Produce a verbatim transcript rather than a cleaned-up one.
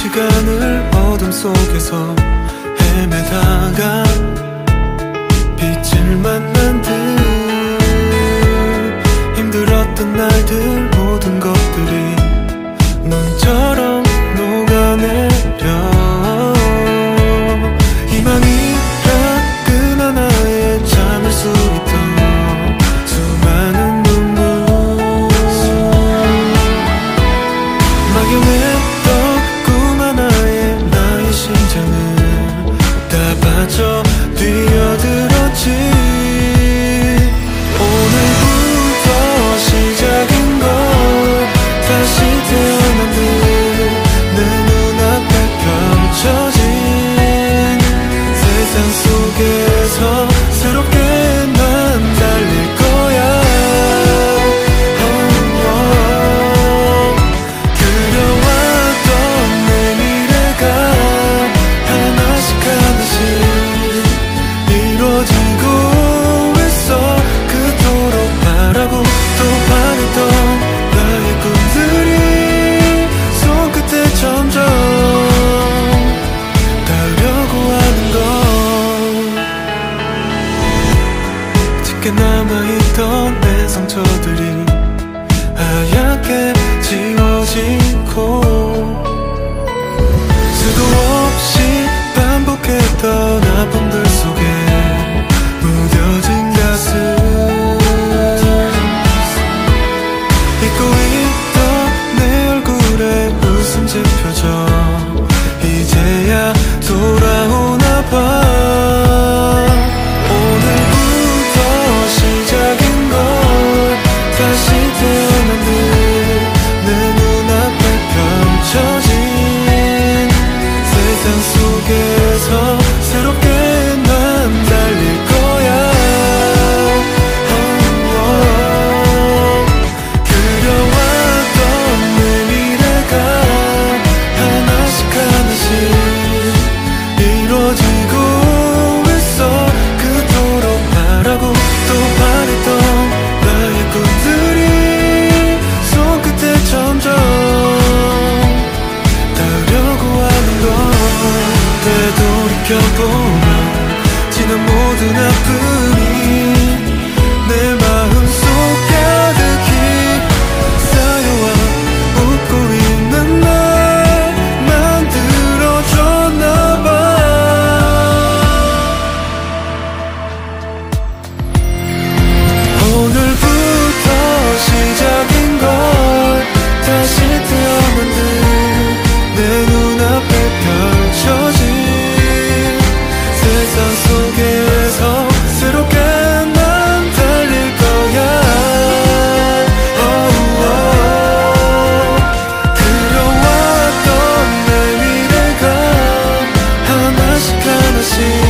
시간을 어둠 속에서 헤매다가 빛을 만난 듯 힘들었던 날들 모든 것들이 눈처럼 녹아내려 희망이란 끈 하나에 잠을 수 있던 수많은 눈물 막연했던 꿈 하나에 나의 심장은 다 빠져 뛰어들었지. 오늘부터 시작인 걸 다시 태어난 듯 내 눈앞에 펼쳐진 세상 속에서 새롭게 난 달릴 거야. oh, oh. 그려왔던 내 미래가 하나씩 하나씩 이루어지고 있어. 그토록 바라고 또 바랬던 나의 꿈들이 손끝에 점점 닿으려고 하는 걸. 짙게 남아있던 내 상처들이 하얗게 지워지고 수도 없이 반복했던 아픔들 속에 무뎌진 가슴 잊고 있던 내 얼굴에 웃음 지펴져 이제야 돌아오나 봐. 오늘부터 시작인 걸 다시 태어난 듯 내 눈앞에 펼쳐진 세상 속에서 새롭게 난 달릴 거야. oh, oh. 그려왔던 내 미래가 하나씩 하나씩 이루어지고 있어. 그토록 바라고 또 바랬던 나의 꿈들이 손끝에 점점 닿으려고 하는 걸. 되돌이켜보면 지난 모든 아픔이 내 마음속 가득히 쌓여와 웃고 있는 날 만들어줬나 봐. 오늘부터 시작인 걸 다시 태어난 듯 내 눈앞에 펼쳐진 세상 속에서 새롭게 난 달릴 거야. oh, oh. 그려왔던 내 미래가 하나씩 하나씩